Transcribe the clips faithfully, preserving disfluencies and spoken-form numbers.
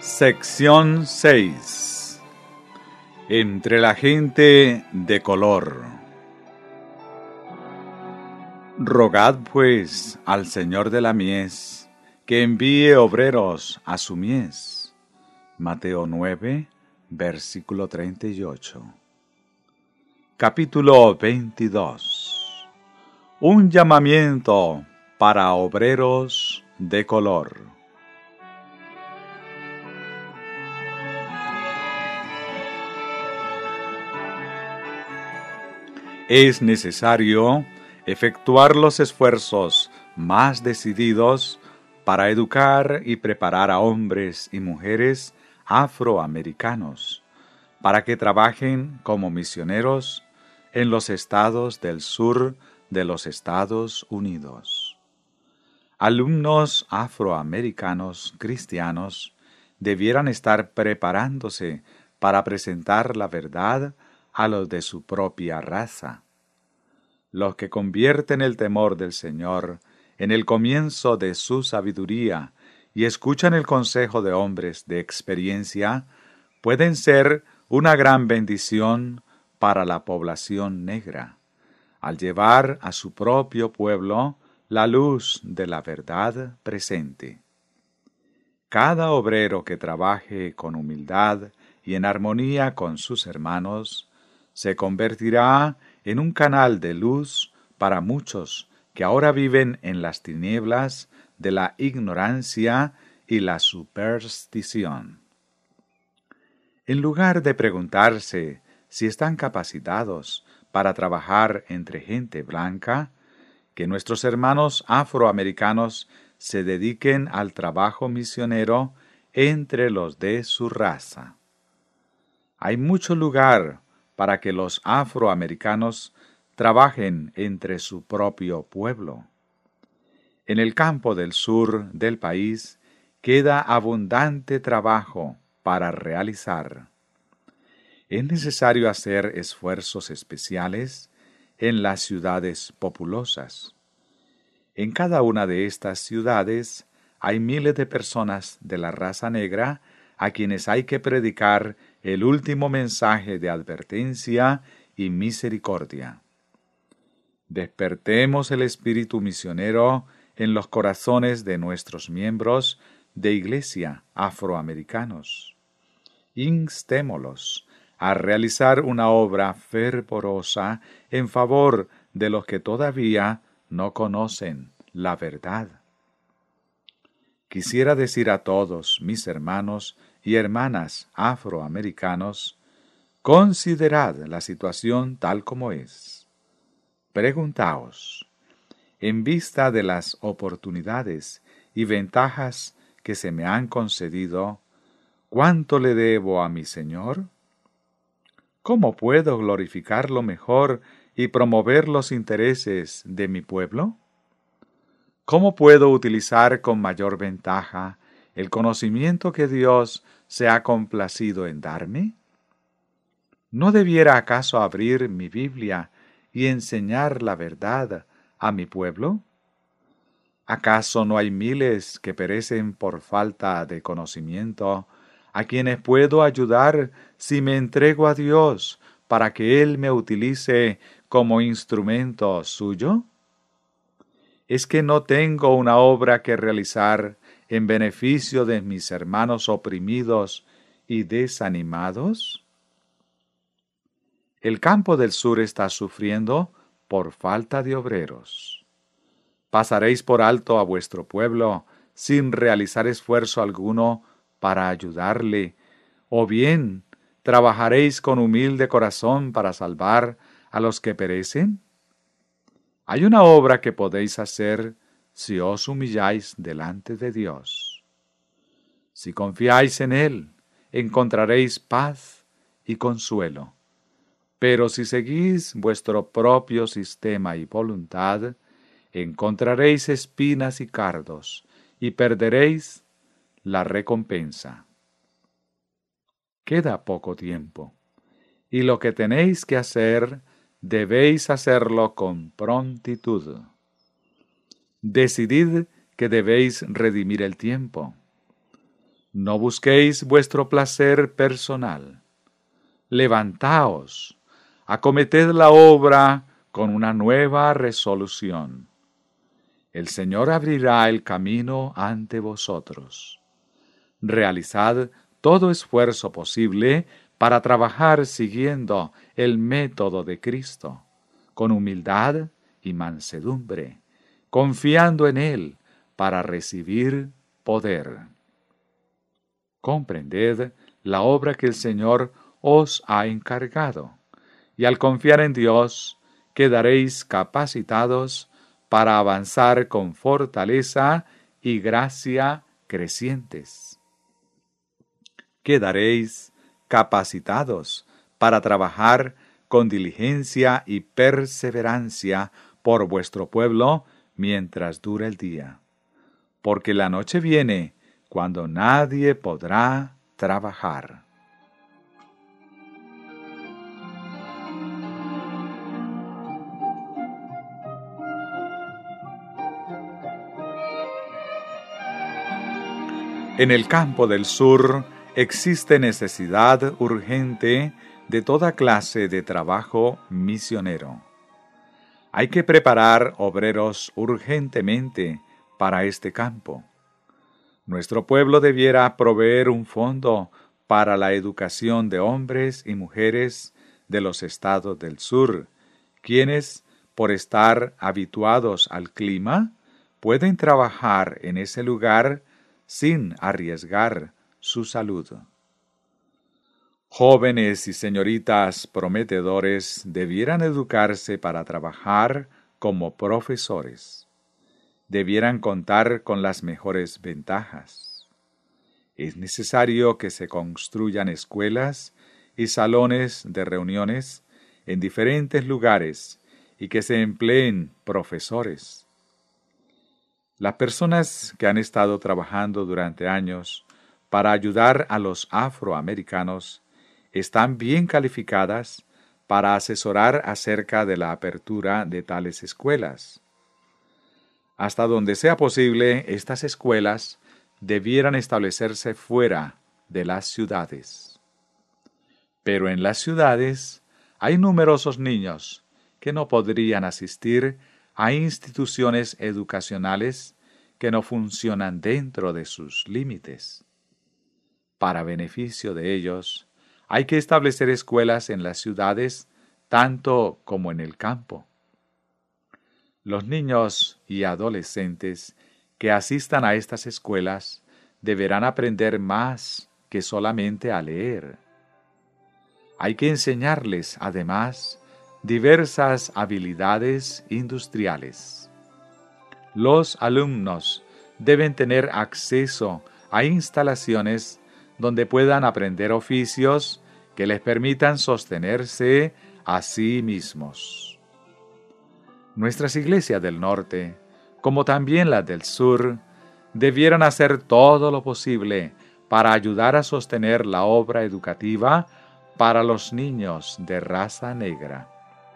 Sección seis. Entre la gente de color. Rogad pues al Señor de la mies que envíe obreros a su mies. Mateo nueve, versículo treinta y ocho. Capítulo veintidós. Un llamamiento para obreros de color. Es necesario efectuar los esfuerzos más decididos para educar y preparar a hombres y mujeres afroamericanos para que trabajen como misioneros en los estados del sur de los Estados Unidos. Alumnos afroamericanos cristianos debieran estar preparándose para presentar la verdad a los de su propia raza. Los que convierten el temor del Señor en el comienzo de su sabiduría y escuchan el consejo de hombres de experiencia, pueden ser una gran bendición para la población negra, al llevar a su propio pueblo la luz de la verdad presente. Cada obrero que trabaje con humildad y en armonía con sus hermanos, se convertirá en un canal de luz para muchos que ahora viven en las tinieblas de la ignorancia y la superstición. En lugar de preguntarse si están capacitados para trabajar entre gente blanca, que nuestros hermanos afroamericanos se dediquen al trabajo misionero entre los de su raza. Hay mucho lugar para que los afroamericanos trabajen entre su propio pueblo. En el campo del sur del país queda abundante trabajo para realizar. Es necesario hacer esfuerzos especiales en las ciudades populosas. En cada una de estas ciudades hay miles de personas de la raza negra a quienes hay que predicar el último mensaje de advertencia y misericordia. Despertemos el espíritu misionero en los corazones de nuestros miembros de iglesia afroamericanos. Instémoslos a realizar una obra fervorosa en favor de los que todavía no conocen la verdad. Quisiera decir a todos mis hermanos y hermanas afroamericanos, considerad la situación tal como es. Preguntaos, en vista de las oportunidades y ventajas que se me han concedido, ¿cuánto le debo a mi Señor? ¿Cómo puedo glorificarlo mejor y promover los intereses de mi pueblo? ¿Cómo puedo utilizar con mayor ventaja el conocimiento que Dios se ha complacido en darme? ¿No debiera acaso abrir mi Biblia y enseñar la verdad a mi pueblo? ¿Acaso no hay miles que perecen por falta de conocimiento, a quienes puedo ayudar si me entrego a Dios para que Él me utilice como instrumento suyo? ¿Es que no tengo una obra que realizar en beneficio de mis hermanos oprimidos y desanimados? El campo del sur está sufriendo por falta de obreros. ¿Pasaréis por alto a vuestro pueblo sin realizar esfuerzo alguno para ayudarle? ¿O bien trabajaréis con humilde corazón para salvar a los que perecen? Hay una obra que podéis hacer si os humilláis delante de Dios. Si confiáis en Él, encontraréis paz y consuelo. Pero si seguís vuestro propio sistema y voluntad, encontraréis espinas y cardos, y perderéis la recompensa. Queda poco tiempo, y lo que tenéis que hacer, debéis hacerlo con prontitud. Decidid que debéis redimir el tiempo. No busquéis vuestro placer personal. Levantaos, acometed la obra con una nueva resolución. El Señor abrirá el camino ante vosotros. Realizad todo esfuerzo posible para trabajar siguiendo el método de Cristo, con humildad y mansedumbre, confiando en Él para recibir poder. Comprended la obra que el Señor os ha encargado, y al confiar en Dios, quedaréis capacitados para avanzar con fortaleza y gracia crecientes. Quedaréis capacitados para trabajar con diligencia y perseverancia por vuestro pueblo mientras dure el día. Porque la noche viene cuando nadie podrá trabajar. En el campo del sur existe necesidad urgente de toda clase de trabajo misionero. Hay que preparar obreros urgentemente para este campo. Nuestro pueblo debiera proveer un fondo para la educación de hombres y mujeres de los estados del sur, quienes, por estar habituados al clima, pueden trabajar en ese lugar sin arriesgar su salud. Jóvenes y señoritas prometedores debieran educarse para trabajar como profesores. Debieran contar con las mejores ventajas. Es necesario que se construyan escuelas y salones de reuniones en diferentes lugares y que se empleen profesores. Las personas que han estado trabajando durante años para ayudar a los afroamericanos están bien calificadas para asesorar acerca de la apertura de tales escuelas. Hasta donde sea posible, estas escuelas debieran establecerse fuera de las ciudades. Pero en las ciudades hay numerosos niños que no podrían asistir a instituciones educacionales que no funcionan dentro de sus límites. Para beneficio de ellos, hay que establecer escuelas en las ciudades tanto como en el campo. Los niños y adolescentes que asistan a estas escuelas deberán aprender más que solamente a leer. Hay que enseñarles, además, diversas habilidades industriales. Los alumnos deben tener acceso a instalaciones donde puedan aprender oficios que les permitan sostenerse a sí mismos. Nuestras iglesias del norte, como también las del sur, debieran hacer todo lo posible para ayudar a sostener la obra educativa para los niños de raza negra.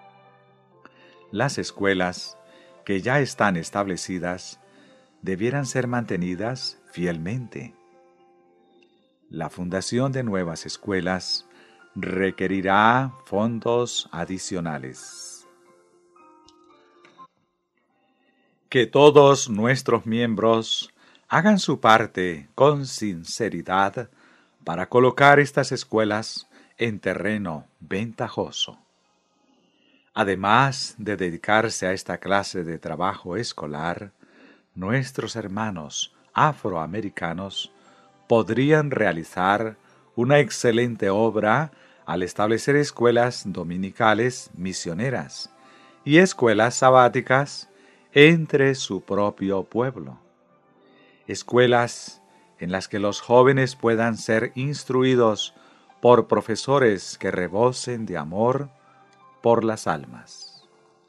Las escuelas, que ya están establecidas, debieran ser mantenidas fielmente. La fundación de nuevas escuelas requerirá fondos adicionales. Que todos nuestros miembros hagan su parte con sinceridad para colocar estas escuelas en terreno ventajoso. Además de dedicarse a esta clase de trabajo escolar, nuestros hermanos afroamericanos podrían realizar una excelente obra al establecer escuelas dominicales misioneras y escuelas sabáticas entre su propio pueblo. Escuelas en las que los jóvenes puedan ser instruidos por profesores que rebosen de amor por las almas.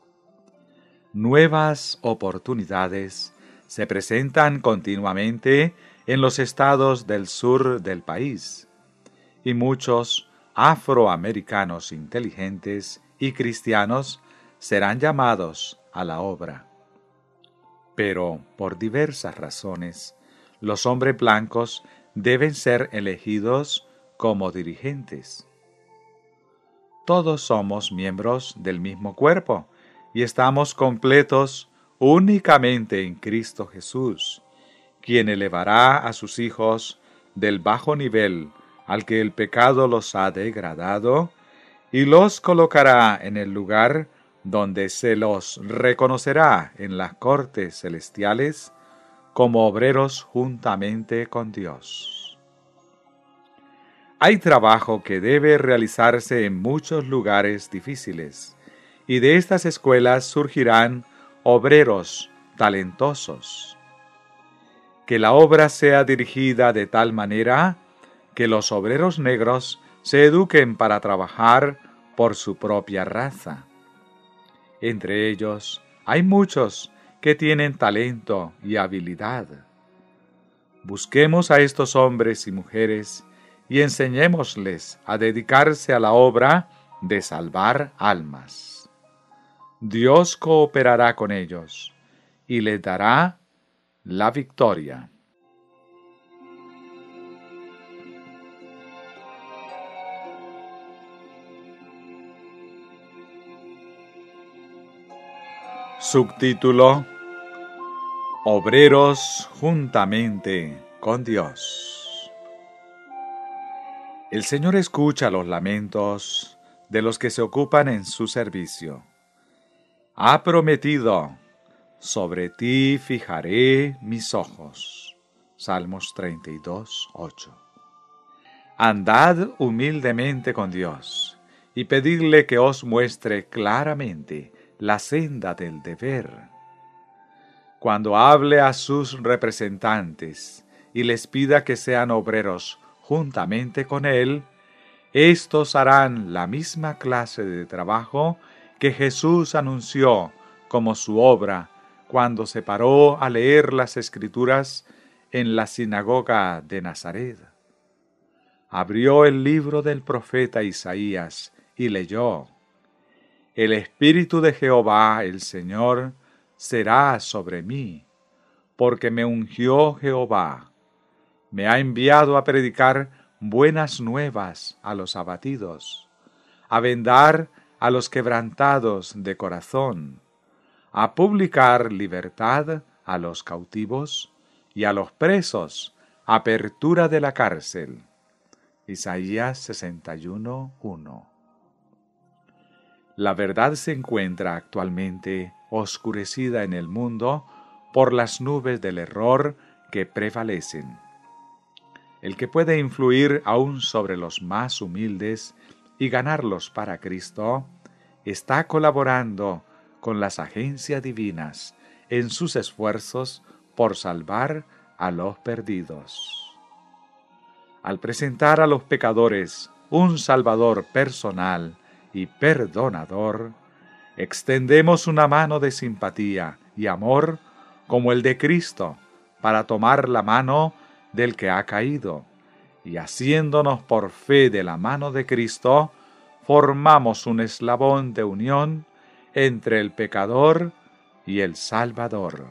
Nuevas oportunidades se presentan continuamente en los estados del sur del país, y muchos afroamericanos inteligentes y cristianos serán llamados a la obra. Pero, por diversas razones, los hombres blancos deben ser elegidos como dirigentes. Todos somos miembros del mismo cuerpo y estamos completos únicamente en Cristo Jesús, quien elevará a sus hijos del bajo nivel al que el pecado los ha degradado y los colocará en el lugar donde se los reconocerá en las cortes celestiales como obreros juntamente con Dios. Hay trabajo que debe realizarse en muchos lugares difíciles, y de estas escuelas surgirán obreros talentosos. Que la obra sea dirigida de tal manera que los obreros negros se eduquen para trabajar por su propia raza. Entre ellos hay muchos que tienen talento y habilidad. Busquemos a estos hombres y mujeres y enseñémosles a dedicarse a la obra de salvar almas. Dios cooperará con ellos y les dará la victoria. Subtítulo: Obreros juntamente con Dios. El Señor escucha los lamentos de los que se ocupan en su servicio. Ha prometido: sobre ti fijaré mis ojos. Salmos treinta y dos, ocho. Andad humildemente con Dios y pedidle que os muestre claramente la senda del deber. Cuando hable a sus representantes y les pida que sean obreros juntamente con él, estos harán la misma clase de trabajo que Jesús anunció como su obra cuando se paró a leer las Escrituras en la sinagoga de Nazaret. Abrió el libro del profeta Isaías y leyó: El Espíritu de Jehová, el Señor, será sobre mí, porque me ungió Jehová. Me ha enviado a predicar buenas nuevas a los abatidos, a vendar a los quebrantados de corazón, a publicar libertad a los cautivos y a los presos, apertura de la cárcel. Isaías sesenta y uno, uno. La verdad se encuentra actualmente oscurecida en el mundo por las nubes del error que prevalecen. El que puede influir aún sobre los más humildes y ganarlos para Cristo, está colaborando con las agencias divinas en sus esfuerzos por salvar a los perdidos. Al presentar a los pecadores un Salvador personal y perdonador, extendemos una mano de simpatía y amor como el de Cristo para tomar la mano del que ha caído, y haciéndonos por fe de la mano de Cristo, formamos un eslabón de unión entre el pecador y el Salvador.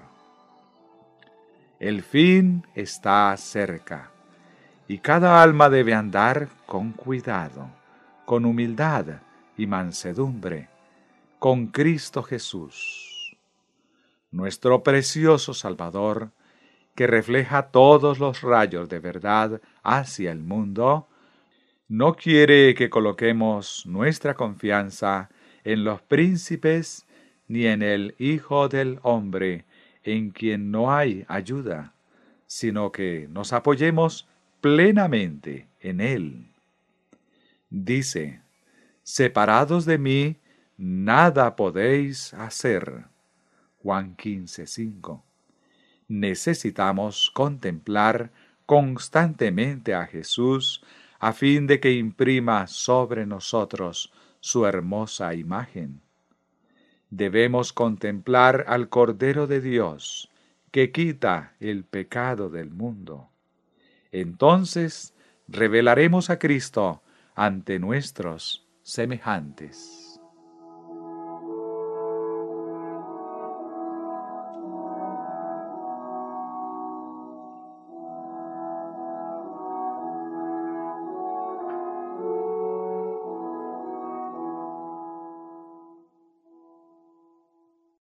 El fin está cerca, y cada alma debe andar con cuidado, con humildad y mansedumbre, con Cristo Jesús, nuestro precioso Salvador, que refleja todos los rayos de verdad hacia el mundo. No quiere que coloquemos nuestra confianza en los príncipes ni en el Hijo del Hombre, en quien no hay ayuda, sino que nos apoyemos plenamente en Él. Dice: separados de mí, nada podéis hacer. Juan quince, cinco. Necesitamos contemplar constantemente a Jesús a fin de que imprima sobre nosotros su hermosa imagen. Debemos contemplar al Cordero de Dios, que quita el pecado del mundo. Entonces revelaremos a Cristo ante nuestros semejantes.